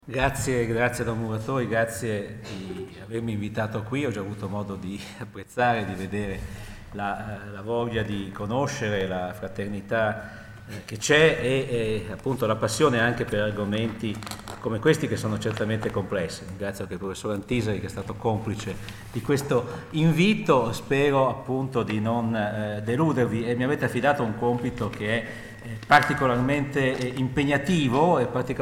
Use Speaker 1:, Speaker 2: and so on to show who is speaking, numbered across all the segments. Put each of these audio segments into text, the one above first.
Speaker 1: Grazie Don Muratori, grazie di avermi invitato qui. Ho già avuto modo di apprezzare, di vedere la voglia di conoscere la fraternità che c'è e appunto la passione anche per argomenti come questi che sono certamente complessi. Ringrazio anche il professor Antisari che è stato complice di questo invito. Spero appunto di non deludervi e mi avete affidato un compito che è particolarmente impegnativo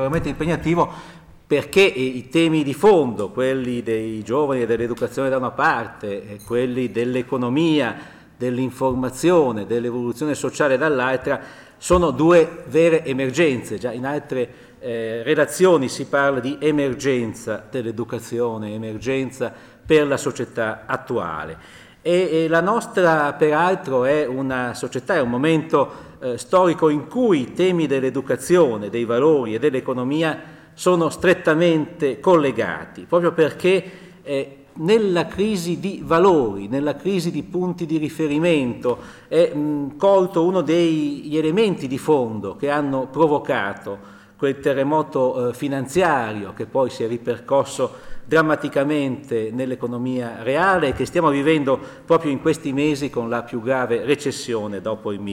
Speaker 1: perché i temi di fondo, quelli dei giovani e dell'educazione da una parte, quelli dell'economia, dell'informazione, dell'evoluzione sociale dall'altra, sono due vere emergenze. Già in altre relazioni si parla di emergenza dell'educazione, emergenza per la società attuale. E la nostra, peraltro, è una società, è un momento storico in cui i temi dell'educazione, dei valori e dell'economia sono strettamente collegati, proprio perché nella crisi di valori, nella crisi di punti di riferimento è colto uno degli elementi di fondo che hanno provocato quel terremoto finanziario che poi si è ripercosso drammaticamente nell'economia reale e che stiamo vivendo proprio in questi mesi con la più grave recessione dopo il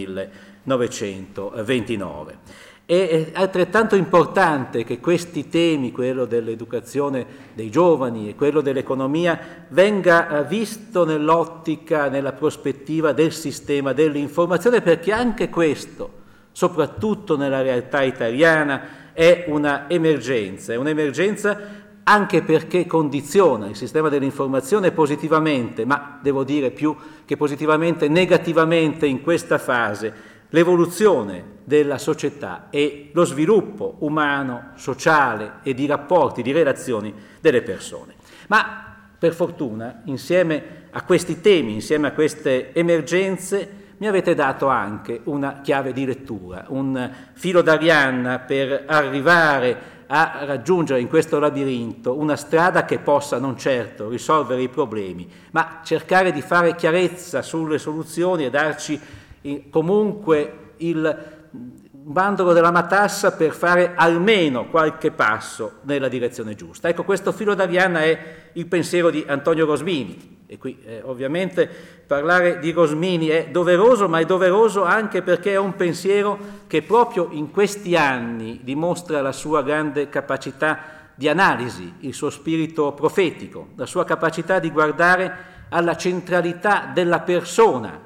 Speaker 1: 1929. È altrettanto importante che questi temi, quello dell'educazione dei giovani e quello dell'economia, venga visto nell'ottica, nella prospettiva del sistema dell'informazione, perché anche questo, soprattutto nella realtà italiana, è una emergenza anche perché condiziona il sistema dell'informazione positivamente, ma devo dire più che positivamente, negativamente in questa fase, l'evoluzione della società e lo sviluppo umano, sociale e di rapporti, di relazioni delle persone. Ma per fortuna, insieme a questi temi, insieme a queste emergenze, mi avete dato anche una chiave di lettura, un filo d'Arianna per arrivare a raggiungere in questo labirinto una strada che possa non certo risolvere i problemi, ma cercare di fare chiarezza sulle soluzioni e darci comunque il bandolo della matassa per fare almeno qualche passo nella direzione giusta. Ecco, questo filo d'Arianna è il pensiero di Antonio Rosmini, e qui ovviamente parlare di Rosmini è doveroso, ma è doveroso anche perché è un pensiero che proprio in questi anni dimostra la sua grande capacità di analisi, il suo spirito profetico, la sua capacità di guardare alla centralità della persona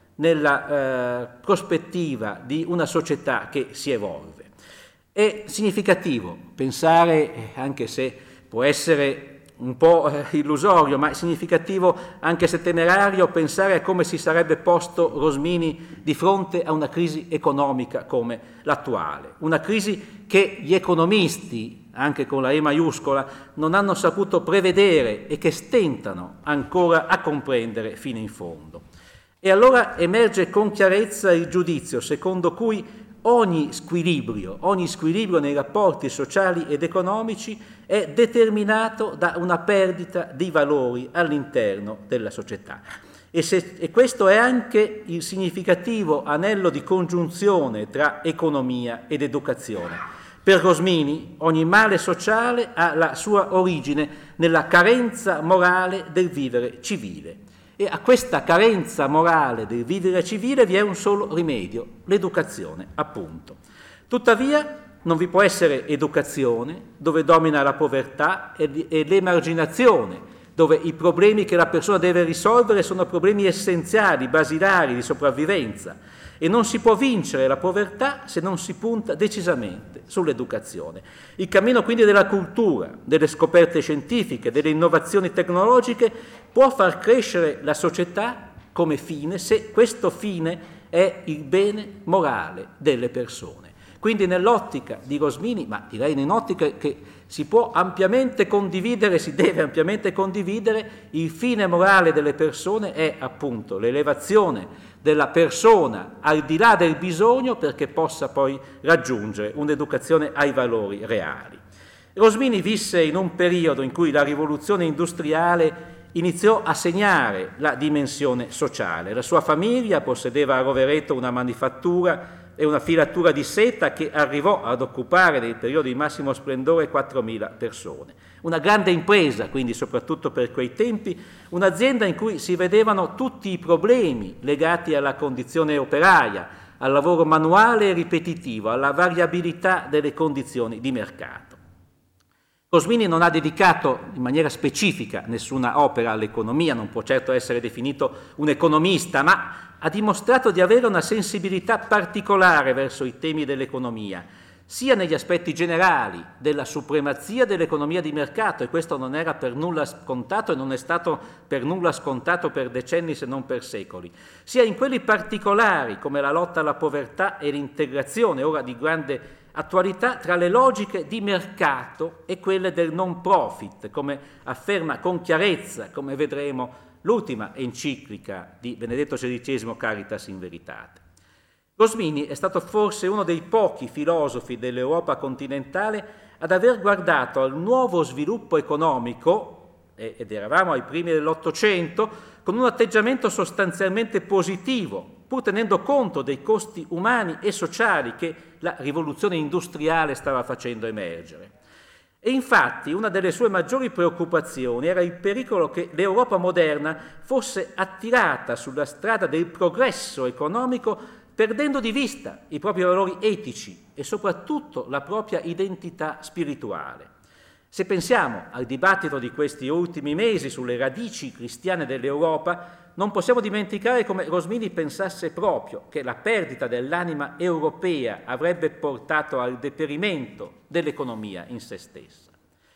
Speaker 1: nella prospettiva di una società che si evolve. È significativo pensare, anche se può essere un po' illusorio, ma è significativo anche se temerario, pensare a come si sarebbe posto Rosmini di fronte a una crisi economica come l'attuale. Una crisi che gli economisti, anche con la E maiuscola, non hanno saputo prevedere e che stentano ancora a comprendere fino in fondo. E allora emerge con chiarezza il giudizio secondo cui ogni squilibrio nei rapporti sociali ed economici è determinato da una perdita di valori all'interno della società. E questo è anche il significativo anello di congiunzione tra economia ed educazione. Per Rosmini ogni male sociale ha la sua origine nella carenza morale del vivere civile. E a questa carenza morale del vivere civile vi è un solo rimedio, l'educazione, appunto. Tuttavia non vi può essere educazione dove domina la povertà e l'emarginazione, dove i problemi che la persona deve risolvere sono problemi essenziali, basilari, di sopravvivenza. E non si può vincere la povertà se non si punta decisamente sull'educazione. Il cammino quindi della cultura, delle scoperte scientifiche, delle innovazioni tecnologiche può far crescere la società come fine se questo fine è il bene morale delle persone. Quindi nell'ottica di Rosmini, ma direi in un'ottica che si può ampiamente condividere, si deve ampiamente condividere, il fine morale delle persone è appunto l'elevazione della persona al di là del bisogno perché possa poi raggiungere un'educazione ai valori reali. Rosmini visse in un periodo in cui la rivoluzione industriale iniziò a segnare la dimensione sociale. La sua famiglia possedeva a Rovereto una manifattura è una filatura di seta che arrivò ad occupare nel periodo di massimo splendore 4.000 persone. Una grande impresa, quindi soprattutto per quei tempi, un'azienda in cui si vedevano tutti i problemi legati alla condizione operaia, al lavoro manuale e ripetitivo, alla variabilità delle condizioni di mercato. Rosmini non ha dedicato in maniera specifica nessuna opera all'economia, non può certo essere definito un economista, ma ha dimostrato di avere una sensibilità particolare verso i temi dell'economia, sia negli aspetti generali della supremazia dell'economia di mercato, e questo non era per nulla scontato e non è stato per nulla scontato per decenni se non per secoli, sia in quelli particolari come la lotta alla povertà e l'integrazione, ora di grande attualità, tra le logiche di mercato e quelle del non profit, come afferma con chiarezza, come vedremo, l'ultima enciclica di Benedetto XVI, Caritas in Veritate. Rosmini è stato forse uno dei pochi filosofi dell'Europa continentale ad aver guardato al nuovo sviluppo economico, ed eravamo ai primi dell'Ottocento, con un atteggiamento sostanzialmente positivo, pur tenendo conto dei costi umani e sociali che la rivoluzione industriale stava facendo emergere. E infatti una delle sue maggiori preoccupazioni era il pericolo che l'Europa moderna fosse attirata sulla strada del progresso economico perdendo di vista i propri valori etici e soprattutto la propria identità spirituale. Se pensiamo al dibattito di questi ultimi mesi sulle radici cristiane dell'Europa, non possiamo dimenticare come Rosmini pensasse proprio che la perdita dell'anima europea avrebbe portato al deperimento dell'economia in se stessa.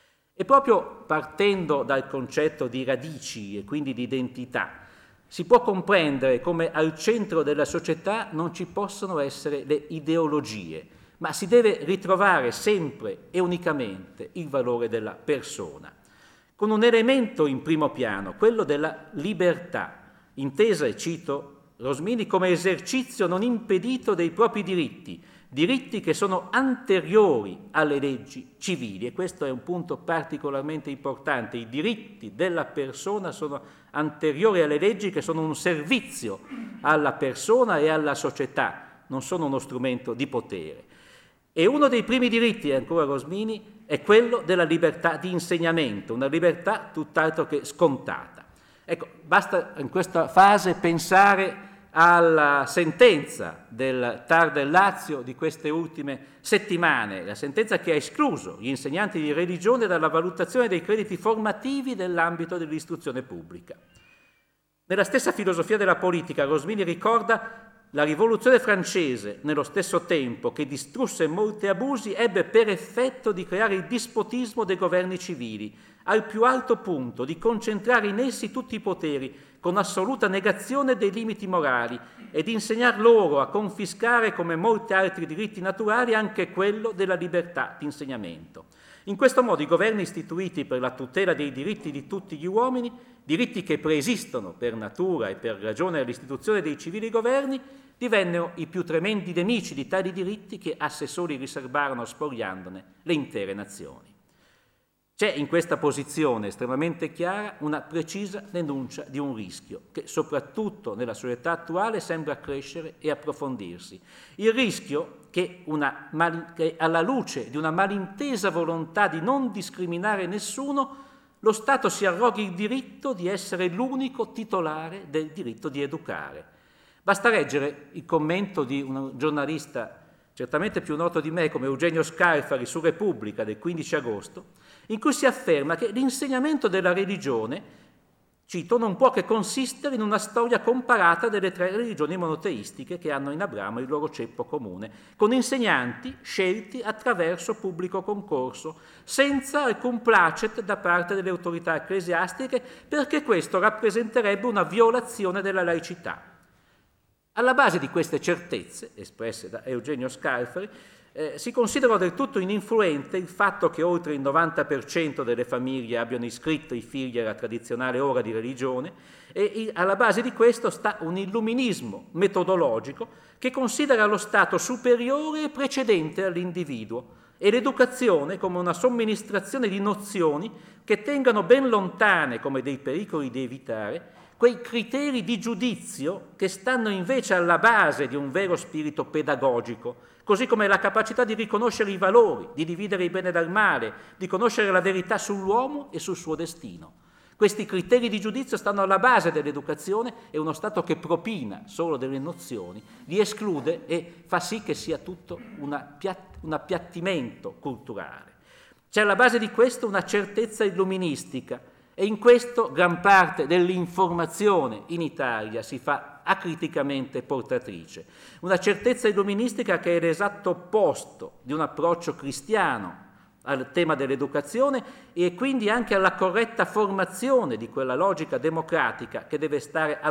Speaker 1: E proprio partendo dal concetto di radici e quindi di identità, si può comprendere come al centro della società non ci possono essere le ideologie, ma si deve ritrovare sempre e unicamente il valore della persona, con un elemento in primo piano, quello della libertà, intesa, e cito Rosmini, come esercizio non impedito dei propri diritti, diritti che sono anteriori alle leggi civili, e questo è un punto particolarmente importante. I diritti della persona sono anteriori alle leggi, che sono un servizio alla persona e alla società, non sono uno strumento di potere. E uno dei primi diritti, ancora Rosmini, è quello della libertà di insegnamento, una libertà tutt'altro che scontata. Ecco, basta in questa fase pensare alla sentenza del TAR del Lazio di queste ultime settimane, la sentenza che ha escluso gli insegnanti di religione dalla valutazione dei crediti formativi nell'ambito dell'istruzione pubblica. Nella stessa filosofia della politica, Rosmini ricorda la rivoluzione francese, nello stesso tempo che distrusse molti abusi, ebbe per effetto di creare il dispotismo dei governi civili, al più alto punto di concentrare in essi tutti i poteri, con assoluta negazione dei limiti morali, e di insegnar loro a confiscare, come molti altri diritti naturali, anche quello della libertà di insegnamento. In questo modo i governi istituiti per la tutela dei diritti di tutti gli uomini, diritti che preesistono per natura e per ragione dell'istituzione dei civili governi, divennero i più tremendi nemici di tali diritti che a sé soli riservarono, spogliandone le intere nazioni. C'è in questa posizione estremamente chiara una precisa denuncia di un rischio che soprattutto nella società attuale sembra crescere e approfondirsi. Il rischio che alla luce di una malintesa volontà di non discriminare nessuno, lo Stato si arroghi il diritto di essere l'unico titolare del diritto di educare. Basta leggere il commento di un giornalista certamente più noto di me come Eugenio Scalfari su Repubblica del 15 agosto, in cui si afferma che l'insegnamento della religione, cito, non può che consistere in una storia comparata delle tre religioni monoteistiche che hanno in Abramo il loro ceppo comune, con insegnanti scelti attraverso pubblico concorso, senza alcun placet da parte delle autorità ecclesiastiche, perché questo rappresenterebbe una violazione della laicità. Alla base di queste certezze, espresse da Eugenio Scalfari, si considera del tutto ininfluente il fatto che oltre il 90% delle famiglie abbiano iscritto i figli alla tradizionale ora di religione, e alla base di questo sta un illuminismo metodologico che considera lo Stato superiore e precedente all'individuo e l'educazione come una somministrazione di nozioni che tengano ben lontane, come dei pericoli da evitare, quei criteri di giudizio che stanno invece alla base di un vero spirito pedagogico, così come la capacità di riconoscere i valori, di dividere il bene dal male, di conoscere la verità sull'uomo e sul suo destino. Questi criteri di giudizio stanno alla base dell'educazione e uno Stato che propina solo delle nozioni li esclude e fa sì che sia tutto un appiattimento culturale. C'è alla base di questo una certezza illuministica e in questo gran parte dell'informazione in Italia si fa acriticamente portatrice. Una certezza illuministica che è l'esatto opposto di un approccio cristiano al tema dell'educazione e quindi anche alla corretta formazione di quella logica democratica che dovrebbe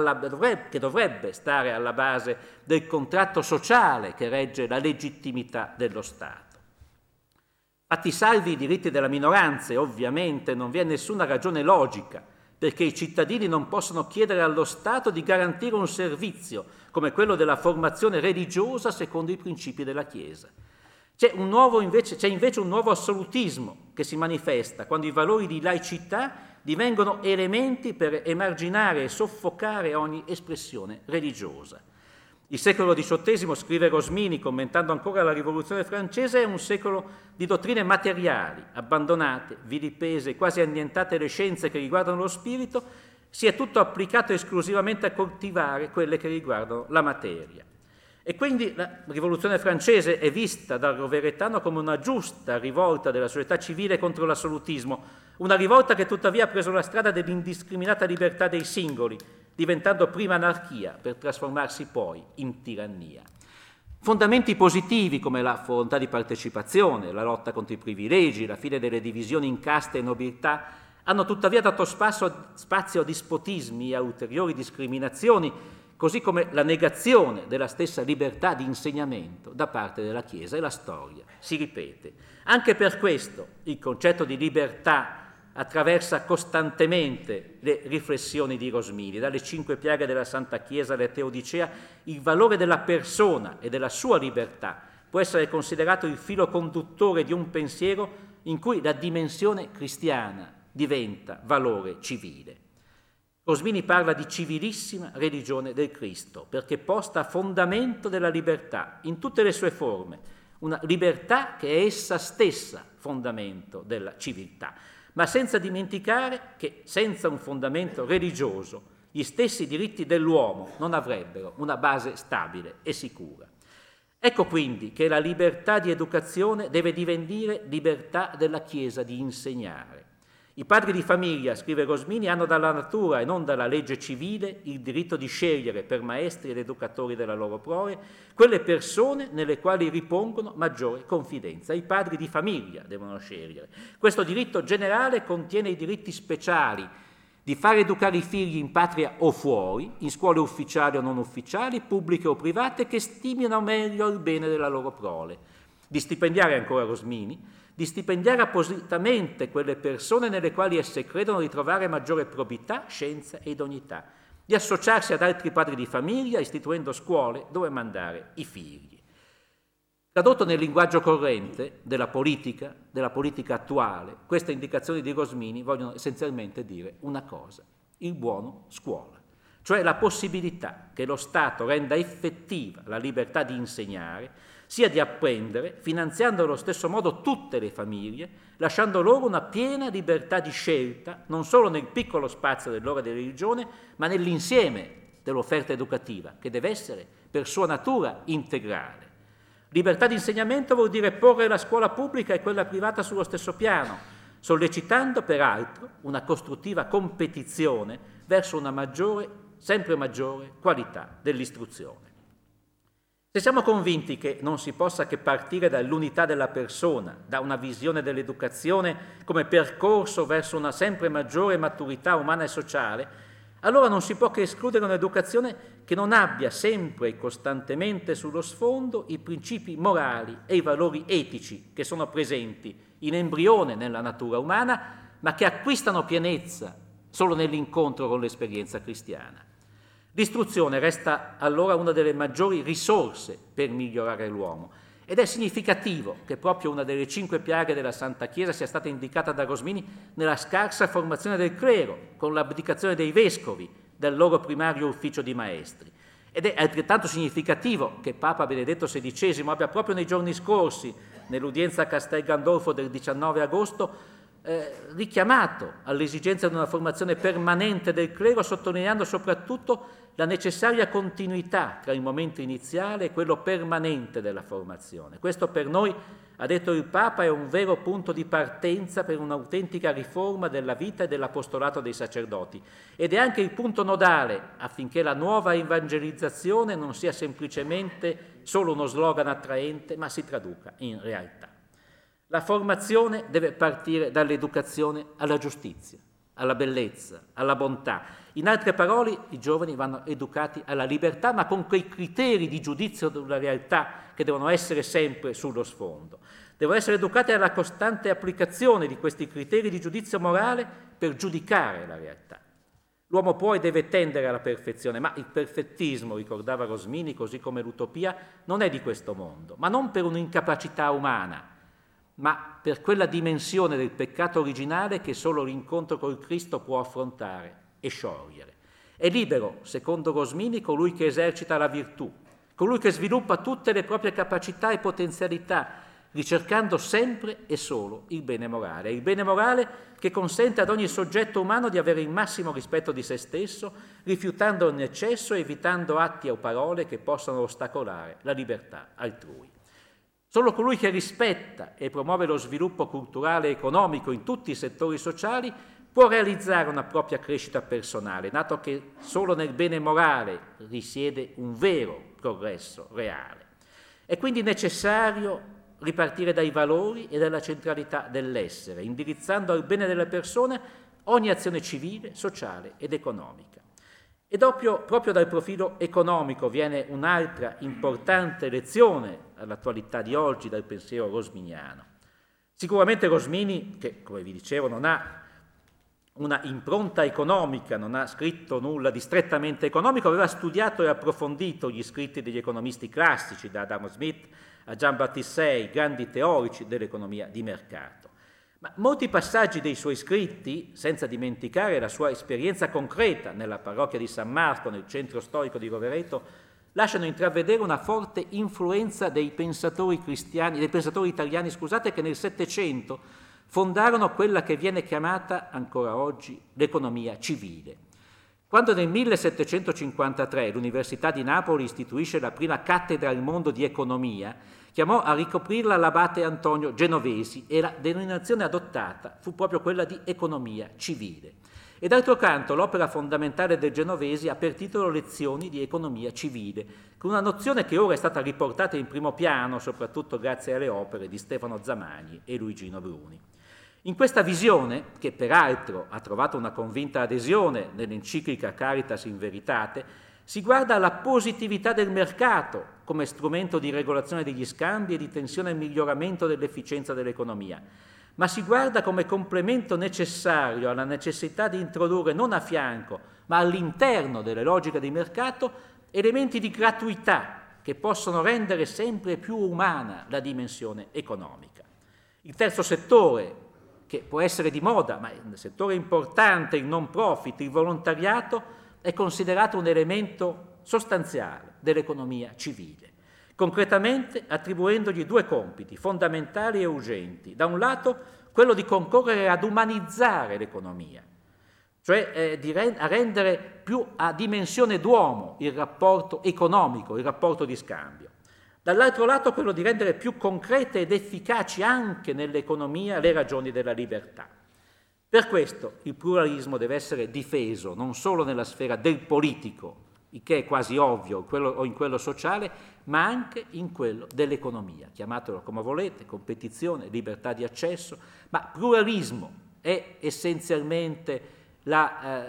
Speaker 1: stare alla base del contratto sociale che regge la legittimità dello Stato. Fatti salvi i diritti della minoranza, ovviamente non vi è nessuna ragione logica perché i cittadini non possono chiedere allo Stato di garantire un servizio come quello della formazione religiosa secondo i principi della Chiesa. C'è invece un nuovo assolutismo che si manifesta quando i valori di laicità divengono elementi per emarginare e soffocare ogni espressione religiosa. Il secolo XVIII, scrive Rosmini, commentando ancora la Rivoluzione francese, è un secolo di dottrine materiali, abbandonate, vilipese, quasi annientate le scienze che riguardano lo spirito, si è tutto applicato esclusivamente a coltivare quelle che riguardano la materia. E quindi la Rivoluzione francese è vista dal roveretano come una giusta rivolta della società civile contro l'assolutismo, una rivolta che tuttavia ha preso la strada dell'indiscriminata libertà dei singoli, diventando prima anarchia per trasformarsi poi in tirannia. Fondamenti positivi come la volontà di partecipazione, la lotta contro i privilegi, la fine delle divisioni in caste e nobiltà hanno tuttavia dato spazio a dispotismi e a ulteriori discriminazioni, così come la negazione della stessa libertà di insegnamento da parte della Chiesa, e la storia si ripete. Anche per questo il concetto di libertà attraversa costantemente le riflessioni di Rosmini, dalle 5 piaghe della Santa Chiesa alla Teodicea. Il valore della persona e della sua libertà può essere considerato il filo conduttore di un pensiero in cui la dimensione cristiana diventa valore civile. Rosmini parla di civilissima religione del Cristo, perché posta a fondamento della libertà in tutte le sue forme, una libertà che è essa stessa fondamento della civiltà, ma senza dimenticare che senza un fondamento religioso gli stessi diritti dell'uomo non avrebbero una base stabile e sicura. Ecco quindi che la libertà di educazione deve divenire libertà della Chiesa di insegnare. I padri di famiglia, scrive Rosmini, hanno dalla natura e non dalla legge civile il diritto di scegliere per maestri ed educatori della loro prole quelle persone nelle quali ripongono maggiore confidenza. I padri di famiglia devono scegliere. Questo diritto generale contiene i diritti speciali di far educare i figli in patria o fuori, in scuole ufficiali o non ufficiali, pubbliche o private, che stimino meglio il bene della loro prole. Di stipendiare, ancora Rosmini, di stipendiare appositamente quelle persone nelle quali esse credono di trovare maggiore probità, scienza e idoneità, di associarsi ad altri padri di famiglia istituendo scuole dove mandare i figli. Tradotto nel linguaggio corrente della politica attuale, queste indicazioni di Rosmini vogliono essenzialmente dire una cosa: il buono scuola, cioè la possibilità che lo Stato renda effettiva la libertà di insegnare, sia di apprendere, finanziando allo stesso modo tutte le famiglie, lasciando loro una piena libertà di scelta, non solo nel piccolo spazio dell'ora di religione, ma nell'insieme dell'offerta educativa, che deve essere per sua natura integrale. Libertà di insegnamento vuol dire porre la scuola pubblica e quella privata sullo stesso piano, sollecitando peraltro una costruttiva competizione verso una sempre maggiore qualità dell'istruzione. Se siamo convinti che non si possa che partire dall'unità della persona, da una visione dell'educazione come percorso verso una sempre maggiore maturità umana e sociale, allora non si può che escludere un'educazione che non abbia sempre e costantemente sullo sfondo i principi morali e i valori etici che sono presenti in embrione nella natura umana, ma che acquistano pienezza solo nell'incontro con l'esperienza cristiana. L'istruzione resta allora una delle maggiori risorse per migliorare l'uomo ed è significativo che proprio una delle 5 piaghe della Santa Chiesa sia stata indicata da Rosmini nella scarsa formazione del clero, con l'abdicazione dei vescovi, del loro primario ufficio di maestri. Ed è altrettanto significativo che Papa Benedetto XVI abbia proprio nei giorni scorsi, nell'udienza a Castel Gandolfo del 19 agosto, richiamato all'esigenza di una formazione permanente del clero, sottolineando soprattutto la necessaria continuità tra il momento iniziale e quello permanente della formazione. Questo per noi, ha detto il Papa, è un vero punto di partenza per un'autentica riforma della vita e dell'apostolato dei sacerdoti ed è anche il punto nodale affinché la nuova evangelizzazione non sia semplicemente solo uno slogan attraente, ma si traduca in realtà. La formazione deve partire dall'educazione alla giustizia, alla bellezza, alla bontà. In altre parole, i giovani vanno educati alla libertà, ma con quei criteri di giudizio della realtà che devono essere sempre sullo sfondo. Devono essere educati alla costante applicazione di questi criteri di giudizio morale per giudicare la realtà. L'uomo può e deve tendere alla perfezione, ma il perfettismo, ricordava Rosmini, così come l'utopia, non è di questo mondo, ma non per un'incapacità umana, ma per quella dimensione del peccato originale che solo l'incontro col Cristo può affrontare e sciogliere. È libero, secondo Rosmini, colui che esercita la virtù, colui che sviluppa tutte le proprie capacità e potenzialità, ricercando sempre e solo il bene morale che consente ad ogni soggetto umano di avere il massimo rispetto di se stesso, rifiutando ogni eccesso e evitando atti o parole che possano ostacolare la libertà altrui. Solo colui che rispetta e promuove lo sviluppo culturale e economico in tutti i settori sociali può realizzare una propria crescita personale, dato che solo nel bene morale risiede un vero progresso reale. È quindi necessario ripartire dai valori e dalla centralità dell'essere, indirizzando al bene delle persone ogni azione civile, sociale ed economica. E proprio dal profilo economico viene un'altra importante lezione all'attualità di oggi dal pensiero rosminiano. Sicuramente Rosmini, che come vi dicevo non ha una impronta economica, non ha scritto nulla di strettamente economico, aveva studiato e approfondito gli scritti degli economisti classici, da Adam Smith a Jean-Baptiste Say, grandi teorici dell'economia di mercato. Ma molti passaggi dei suoi scritti, senza dimenticare la sua esperienza concreta nella parrocchia di San Marco, nel centro storico di Rovereto, lasciano intravedere una forte influenza dei pensatori italiani, che nel Settecento fondarono quella che viene chiamata ancora oggi l'economia civile. Quando nel 1753 l'Università di Napoli istituisce la prima cattedra al mondo di economia, chiamò a ricoprirla l'abate Antonio Genovesi e la denominazione adottata fu proprio quella di economia civile. E d'altro canto l'opera fondamentale del Genovesi ha per titolo Lezioni di economia civile, con una nozione che ora è stata riportata in primo piano, soprattutto grazie alle opere di Stefano Zamagni e Luigino Bruni. In questa visione, che peraltro ha trovato una convinta adesione nell'enciclica Caritas in Veritate, si guarda alla positività del mercato come strumento di regolazione degli scambi e di tensione al miglioramento dell'efficienza dell'economia, ma si guarda come complemento necessario alla necessità di introdurre non a fianco, ma all'interno delle logiche di mercato, elementi di gratuità che possono rendere sempre più umana la dimensione economica. Il terzo settore, che può essere di moda, ma è un settore importante, il non profit, il volontariato, è considerato un elemento sostanziale dell'economia civile, concretamente attribuendogli due compiti fondamentali e urgenti. Da un lato, quello di concorrere ad umanizzare l'economia, cioè a rendere più a dimensione d'uomo il rapporto economico, il rapporto di scambio. Dall'altro lato, quello di rendere più concrete ed efficaci anche nell'economia le ragioni della libertà. Per questo il pluralismo deve essere difeso non solo nella sfera del politico, il che è quasi ovvio, o in quello sociale, ma anche in quello dell'economia. Chiamatelo come volete, competizione, libertà di accesso, ma pluralismo è essenzialmente la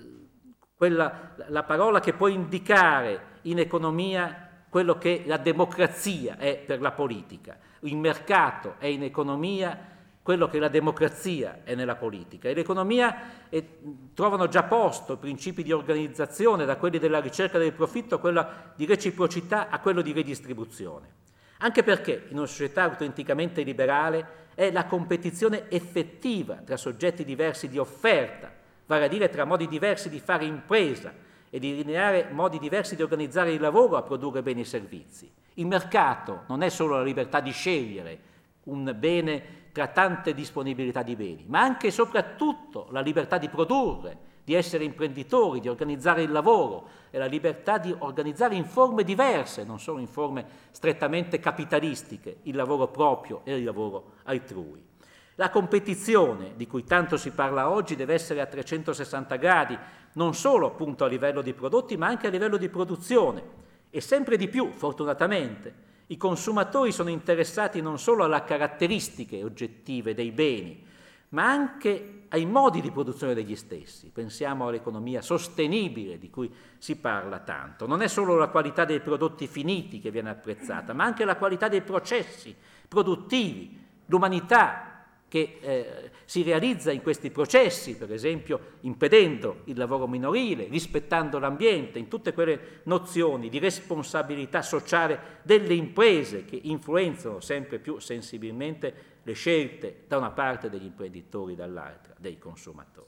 Speaker 1: parola che può indicare in economia quello che la democrazia è per la politica. Il mercato è in economia quello che la democrazia è nella politica. E l'economia trovano già posto principi di organizzazione, da quelli della ricerca del profitto a quella di reciprocità a quello di redistribuzione. Anche perché in una società autenticamente liberale è la competizione effettiva tra soggetti diversi di offerta, vale a dire tra modi diversi di fare impresa, e di delineare modi diversi di organizzare il lavoro a produrre beni e servizi. Il mercato non è solo la libertà di scegliere un bene tra tante disponibilità di beni, ma anche e soprattutto la libertà di produrre, di essere imprenditori, di organizzare il lavoro e la libertà di organizzare in forme diverse, non solo in forme strettamente capitalistiche, il lavoro proprio e il lavoro altrui. La competizione di cui tanto si parla oggi deve essere a 360 gradi, non solo appunto a livello di prodotti, ma anche a livello di produzione. E sempre di più, fortunatamente, i consumatori sono interessati non solo alle caratteristiche oggettive dei beni, ma anche ai modi di produzione degli stessi. Pensiamo all'economia sostenibile di cui si parla tanto. Non è solo la qualità dei prodotti finiti che viene apprezzata, ma anche la qualità dei processi produttivi, l'umanità che si realizza in questi processi, per esempio impedendo il lavoro minorile, rispettando l'ambiente, in tutte quelle nozioni di responsabilità sociale delle imprese che influenzano sempre più sensibilmente le scelte da una parte degli imprenditori, dall'altra dei consumatori.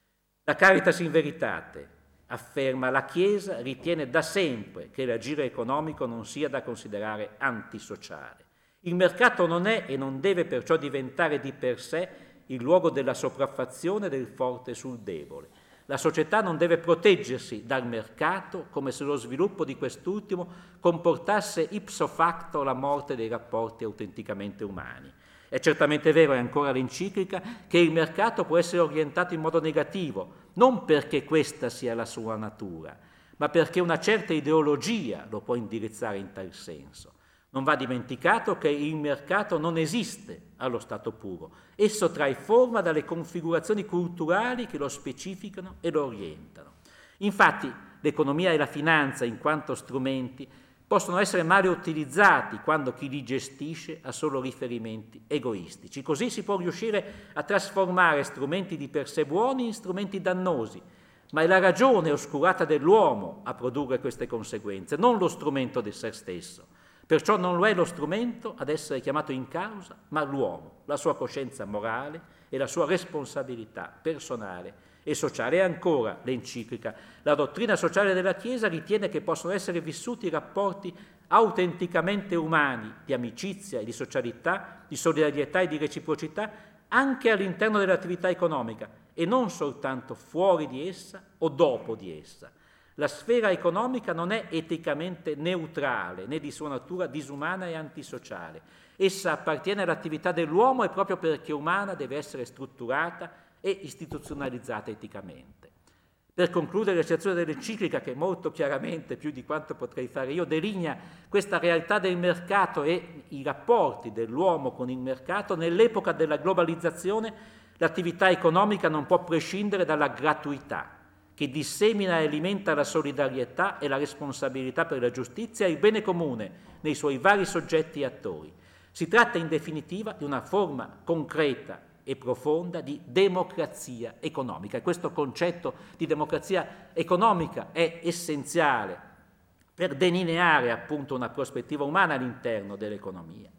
Speaker 1: La Caritas in Veritate afferma: la Chiesa ritiene da sempre che l'agire economico non sia da considerare antisociale. Il mercato non è e non deve perciò diventare di per sé il luogo della sopraffazione del forte sul debole. La società non deve proteggersi dal mercato come se lo sviluppo di quest'ultimo comportasse ipso facto la morte dei rapporti autenticamente umani. È certamente vero, è ancora l'enciclica, che il mercato può essere orientato in modo negativo, non perché questa sia la sua natura, ma perché una certa ideologia lo può indirizzare in tal senso. Non va dimenticato che il mercato non esiste allo stato puro, esso trae forma dalle configurazioni culturali che lo specificano e lo orientano. Infatti l'economia e la finanza in quanto strumenti possono essere male utilizzati quando chi li gestisce ha solo riferimenti egoistici. Così si può riuscire a trasformare strumenti di per sé buoni in strumenti dannosi, ma è la ragione oscurata dell'uomo a produrre queste conseguenze, non lo strumento di sé stesso. Perciò non lo è lo strumento ad essere chiamato in causa, ma l'uomo, la sua coscienza morale e la sua responsabilità personale e sociale. E ancora l'enciclica: la dottrina sociale della Chiesa ritiene che possono essere vissuti rapporti autenticamente umani, di amicizia e di socialità, di solidarietà e di reciprocità, anche all'interno dell'attività economica e non soltanto fuori di essa o dopo di essa. La sfera economica non è eticamente neutrale, né di sua natura disumana e antisociale. Essa appartiene all'attività dell'uomo e proprio perché umana deve essere strutturata e istituzionalizzata eticamente. Per concludere, la citazione dell'enciclica, che molto chiaramente, più di quanto potrei fare io, delinea questa realtà del mercato e i rapporti dell'uomo con il mercato, nell'epoca della globalizzazione l'attività economica non può prescindere dalla gratuità, che dissemina e alimenta la solidarietà e la responsabilità per la giustizia e il bene comune nei suoi vari soggetti e attori. Si tratta in definitiva di una forma concreta e profonda di democrazia economica. E questo concetto di democrazia economica è essenziale per delineare appunto una prospettiva umana all'interno dell'economia.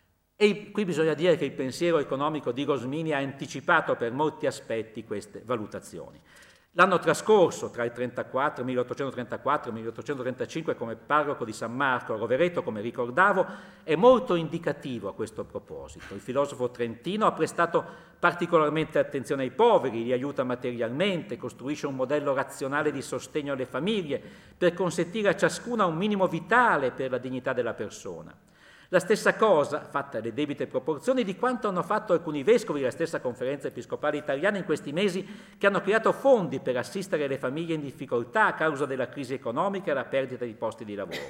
Speaker 1: E qui bisogna dire che il pensiero economico di Rosmini ha anticipato per molti aspetti queste valutazioni. L'anno trascorso, tra il 1834 e il 1835, come parroco di San Marco a Rovereto, come ricordavo, è molto indicativo a questo proposito. Il filosofo trentino ha prestato particolarmente attenzione ai poveri, li aiuta materialmente, costruisce un modello razionale di sostegno alle famiglie per consentire a ciascuna un minimo vitale per la dignità della persona. La stessa cosa, fatta alle debite proporzioni, di quanto hanno fatto alcuni vescovi della stessa conferenza episcopale italiana in questi mesi, che hanno creato fondi per assistere le famiglie in difficoltà a causa della crisi economica e la perdita di posti di lavoro.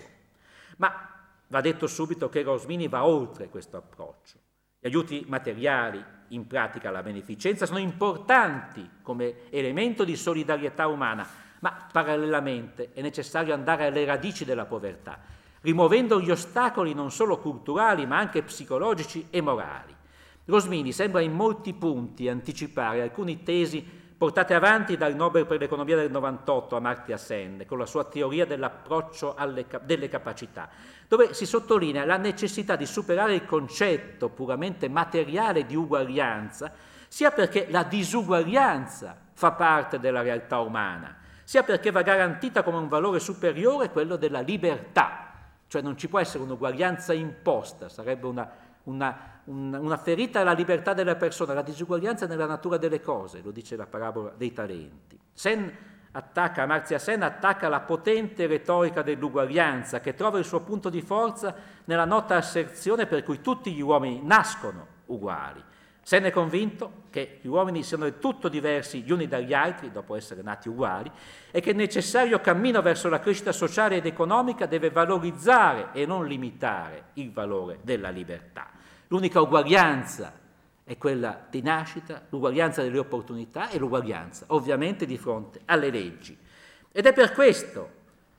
Speaker 1: Ma va detto subito che Rosmini va oltre questo approccio. Gli aiuti materiali, in pratica la beneficenza, sono importanti come elemento di solidarietà umana, ma parallelamente è necessario andare alle radici della povertà, rimuovendo gli ostacoli non solo culturali ma anche psicologici e morali. Rosmini sembra in molti punti anticipare alcune tesi portate avanti dal Nobel per l'economia del 98 Amartya Sen, con la sua teoria dell'approccio delle capacità, dove si sottolinea la necessità di superare il concetto puramente materiale di uguaglianza, sia perché la disuguaglianza fa parte della realtà umana, sia perché va garantita come un valore superiore quello della libertà, cioè non ci può essere un'uguaglianza imposta, sarebbe una ferita alla libertà della persona, la disuguaglianza nella natura delle cose, lo dice la parabola dei talenti. Amartya Sen attacca la potente retorica dell'uguaglianza che trova il suo punto di forza nella nota asserzione per cui tutti gli uomini nascono uguali. Sen è convinto che gli uomini siano del tutto diversi gli uni dagli altri, dopo essere nati uguali, e che il necessario cammino verso la crescita sociale ed economica deve valorizzare e non limitare il valore della libertà. L'unica uguaglianza è quella di nascita, l'uguaglianza delle opportunità e l'uguaglianza, ovviamente, di fronte alle leggi. Ed è per questo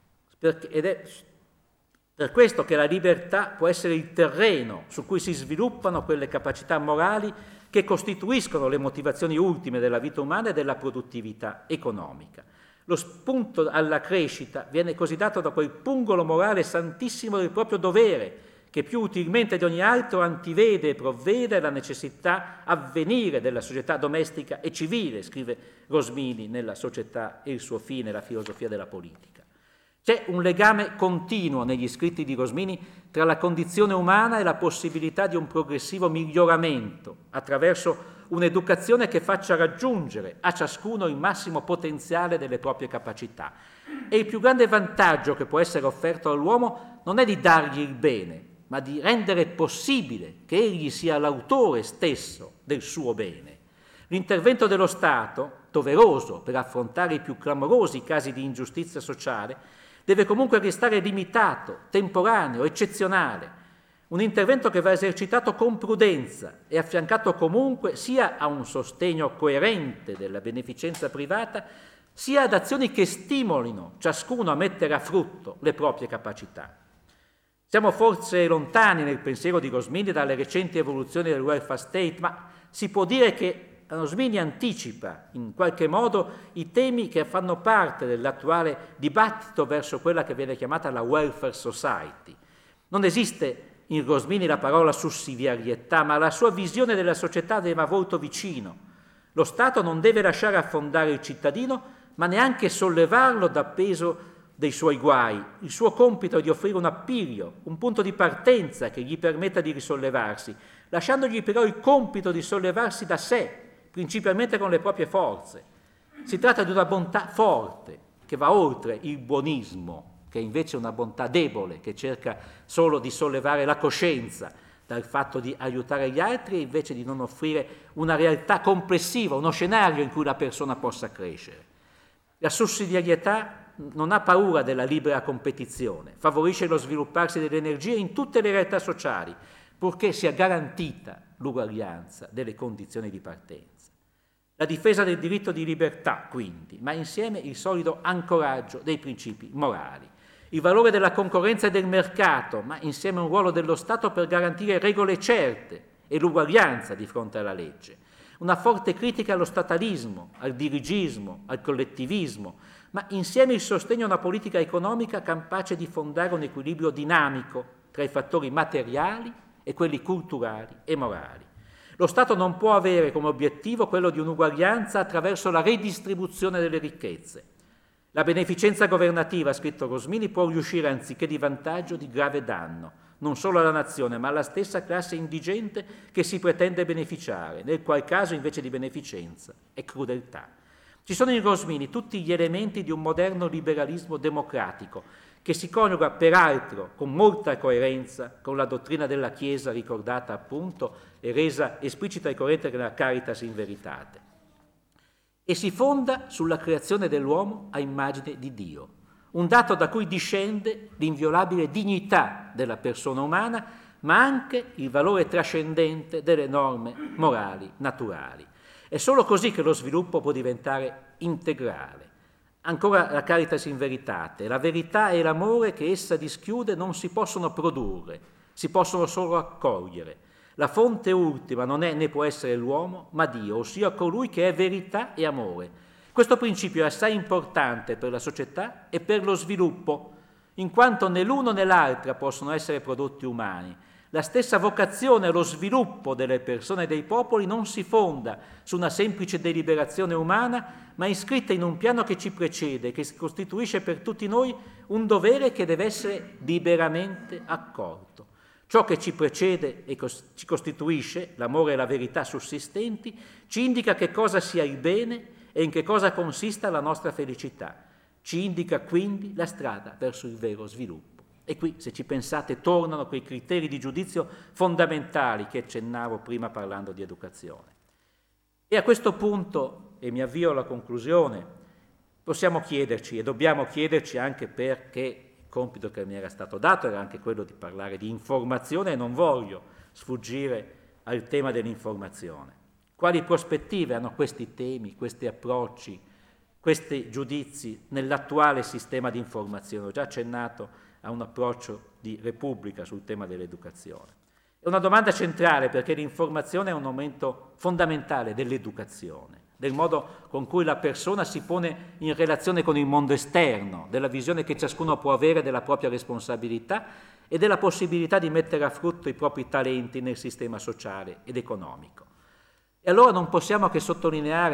Speaker 1: che la libertà può essere il terreno su cui si sviluppano quelle capacità morali che costituiscono le motivazioni ultime della vita umana e della produttività economica. Lo spunto alla crescita viene così dato da quel pungolo morale santissimo del proprio dovere, che più utilmente di ogni altro antivede e provvede alla necessità avvenire della società domestica e civile, scrive Rosmini nella Società e il suo fine, la filosofia della politica. C'è un legame continuo negli scritti di Rosmini tra la condizione umana e la possibilità di un progressivo miglioramento attraverso un'educazione che faccia raggiungere a ciascuno il massimo potenziale delle proprie capacità. E il più grande vantaggio che può essere offerto all'uomo non è di dargli il bene, ma di rendere possibile che egli sia l'autore stesso del suo bene. L'intervento dello Stato, doveroso per affrontare i più clamorosi casi di ingiustizia sociale, deve comunque restare limitato, temporaneo, eccezionale. Un intervento che va esercitato con prudenza e affiancato comunque sia a un sostegno coerente della beneficenza privata, sia ad azioni che stimolino ciascuno a mettere a frutto le proprie capacità. Siamo forse lontani nel pensiero di Rosmini dalle recenti evoluzioni del welfare state, ma si può dire che Rosmini anticipa in qualche modo i temi che fanno parte dell'attuale dibattito verso quella che viene chiamata la welfare society. Non esiste in Rosmini la parola sussidiarietà, ma la sua visione della società va molto vicino. Lo Stato non deve lasciare affondare il cittadino, ma neanche sollevarlo dal peso dei suoi guai. Il suo compito è di offrire un appiglio, un punto di partenza che gli permetta di risollevarsi, lasciandogli però il compito di sollevarsi da sé, principalmente con le proprie forze. Si tratta di una bontà forte, che va oltre il buonismo, che è invece una bontà debole, che cerca solo di sollevare la coscienza dal fatto di aiutare gli altri e invece di non offrire una realtà complessiva, uno scenario in cui la persona possa crescere. La sussidiarietà non ha paura della libera competizione, favorisce lo svilupparsi delle energie in tutte le realtà sociali, purché sia garantita l'uguaglianza delle condizioni di partenza. La difesa del diritto di libertà, quindi, ma insieme il solido ancoraggio dei principi morali. Il valore della concorrenza e del mercato, ma insieme un ruolo dello Stato per garantire regole certe e l'uguaglianza di fronte alla legge. Una forte critica allo statalismo, al dirigismo, al collettivismo, ma insieme il sostegno a una politica economica capace di fondare un equilibrio dinamico tra i fattori materiali e quelli culturali e morali. Lo Stato non può avere come obiettivo quello di un'uguaglianza attraverso la redistribuzione delle ricchezze. La beneficenza governativa, ha scritto Rosmini, può riuscire anziché di vantaggio di grave danno, non solo alla nazione, ma alla stessa classe indigente che si pretende beneficiare, nel qual caso invece di beneficenza è crudeltà. Ci sono in Rosmini tutti gli elementi di un moderno liberalismo democratico, che si coniuga peraltro con molta coerenza con la dottrina della Chiesa ricordata appunto e resa esplicita e coerente nella Caritas in Veritate. E si fonda sulla creazione dell'uomo a immagine di Dio, un dato da cui discende l'inviolabile dignità della persona umana, ma anche il valore trascendente delle norme morali naturali. È solo così che lo sviluppo può diventare integrale. Ancora la Caritas in Veritate, la verità e l'amore che essa dischiude non si possono produrre, si possono solo accogliere. La fonte ultima non è né può essere l'uomo, ma Dio, ossia colui che è verità e amore. Questo principio è assai importante per la società e per lo sviluppo, in quanto né l'uno né l'altra possono essere prodotti umani. La stessa vocazione allo sviluppo delle persone e dei popoli non si fonda su una semplice deliberazione umana, ma è iscritta in un piano che ci precede, che costituisce per tutti noi un dovere che deve essere liberamente accolto. Ciò che ci precede e ci costituisce, l'amore e la verità sussistenti, ci indica che cosa sia il bene e in che cosa consista la nostra felicità. Ci indica quindi la strada verso il vero sviluppo. E qui, se ci pensate, tornano quei criteri di giudizio fondamentali che accennavo prima parlando di educazione. E a questo punto, e mi avvio alla conclusione, possiamo chiederci, e dobbiamo chiederci anche perché il compito che mi era stato dato era anche quello di parlare di informazione e non voglio sfuggire al tema dell'informazione. Quali prospettive hanno questi temi, questi approcci, questi giudizi nell'attuale sistema di informazione? Ho già accennato a un approccio di Repubblica sul tema dell'educazione. È una domanda centrale perché l'informazione è un momento fondamentale dell'educazione, del modo con cui la persona si pone in relazione con il mondo esterno, della visione che ciascuno può avere della propria responsabilità e della possibilità di mettere a frutto i propri talenti nel sistema sociale ed economico. E allora non posso che sottolineare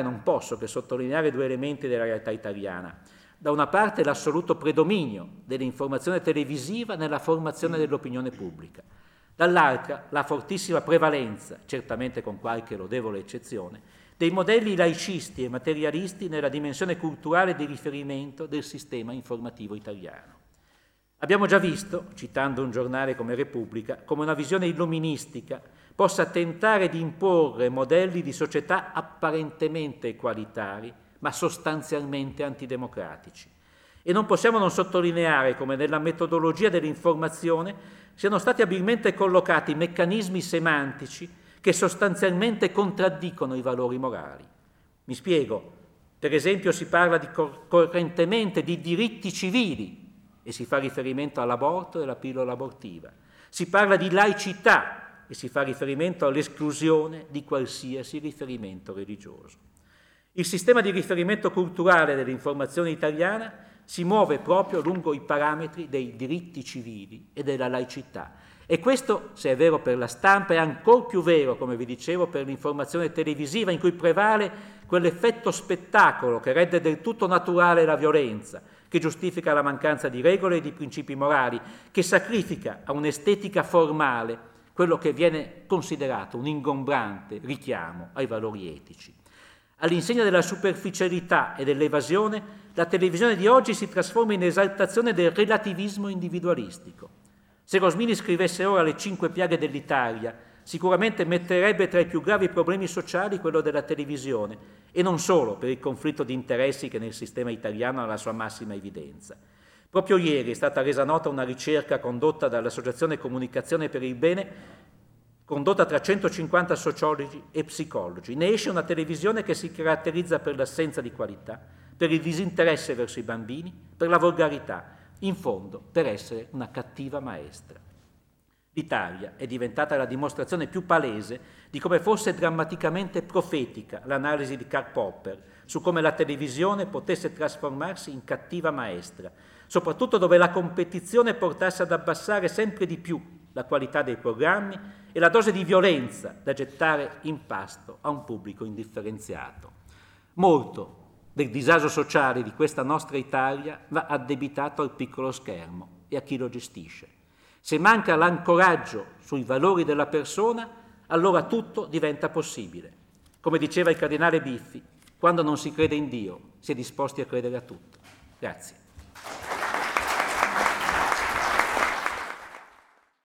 Speaker 1: due elementi della realtà italiana. Da una parte l'assoluto predominio dell'informazione televisiva nella formazione dell'opinione pubblica, dall'altra la fortissima prevalenza, certamente con qualche lodevole eccezione, dei modelli laicisti e materialisti nella dimensione culturale di riferimento del sistema informativo italiano. Abbiamo già visto, citando un giornale come Repubblica, come una visione illuministica possa tentare di imporre modelli di società apparentemente egualitari, ma sostanzialmente antidemocratici. E non possiamo non sottolineare come nella metodologia dell'informazione siano stati abilmente collocati meccanismi semantici che sostanzialmente contraddicono i valori morali. Mi spiego. Per esempio si parla correntemente di diritti civili e si fa riferimento all'aborto e alla pillola abortiva. Si parla di laicità e si fa riferimento all'esclusione di qualsiasi riferimento religioso. Il sistema di riferimento culturale dell'informazione italiana si muove proprio lungo i parametri dei diritti civili e della laicità. E questo, se è vero per la stampa, è ancor più vero, come vi dicevo, per l'informazione televisiva, in cui prevale quell'effetto spettacolo che rende del tutto naturale la violenza, che giustifica la mancanza di regole e di principi morali, che sacrifica a un'estetica formale quello che viene considerato un ingombrante richiamo ai valori etici. All'insegna della superficialità e dell'evasione, la televisione di oggi si trasforma in esaltazione del relativismo individualistico. Se Rosmini scrivesse ora Le 5 piaghe dell'Italia, sicuramente metterebbe tra i più gravi problemi sociali quello della televisione, e non solo per il conflitto di interessi che nel sistema italiano ha la sua massima evidenza. Proprio ieri è stata resa nota una ricerca condotta dall'Associazione Comunicazione per il Bene, condotta tra 150 sociologi e psicologi. Ne esce una televisione che si caratterizza per l'assenza di qualità, per il disinteresse verso i bambini, per la volgarità, in fondo per essere una cattiva maestra. L'Italia è diventata la dimostrazione più palese di come fosse drammaticamente profetica l'analisi di Karl Popper su come la televisione potesse trasformarsi in cattiva maestra, soprattutto dove la competizione portasse ad abbassare sempre di più la qualità dei programmi e la dose di violenza da gettare in pasto a un pubblico indifferenziato. Molto del disagio sociale di questa nostra Italia va addebitato al piccolo schermo e a chi lo gestisce. Se manca l'ancoraggio sui valori della persona, allora tutto diventa possibile. Come diceva il cardinale Biffi, quando non si crede in Dio, si è disposti a credere a tutto. Grazie.